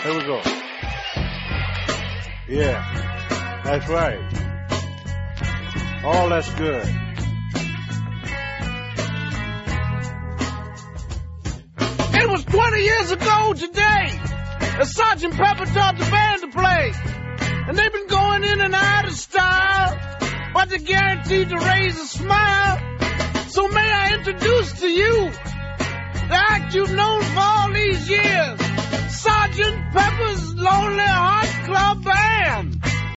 Here we go. Yeah, that's right. Oh, that's good. It was 20 years ago today that Sergeant Pepper taught the band to play. And they've been going in and out of style, but they're guaranteed to raise a smile. So may I introduce to you the act you've known for all these years, Sergeant Pepper's Lonely Hearts Club Band.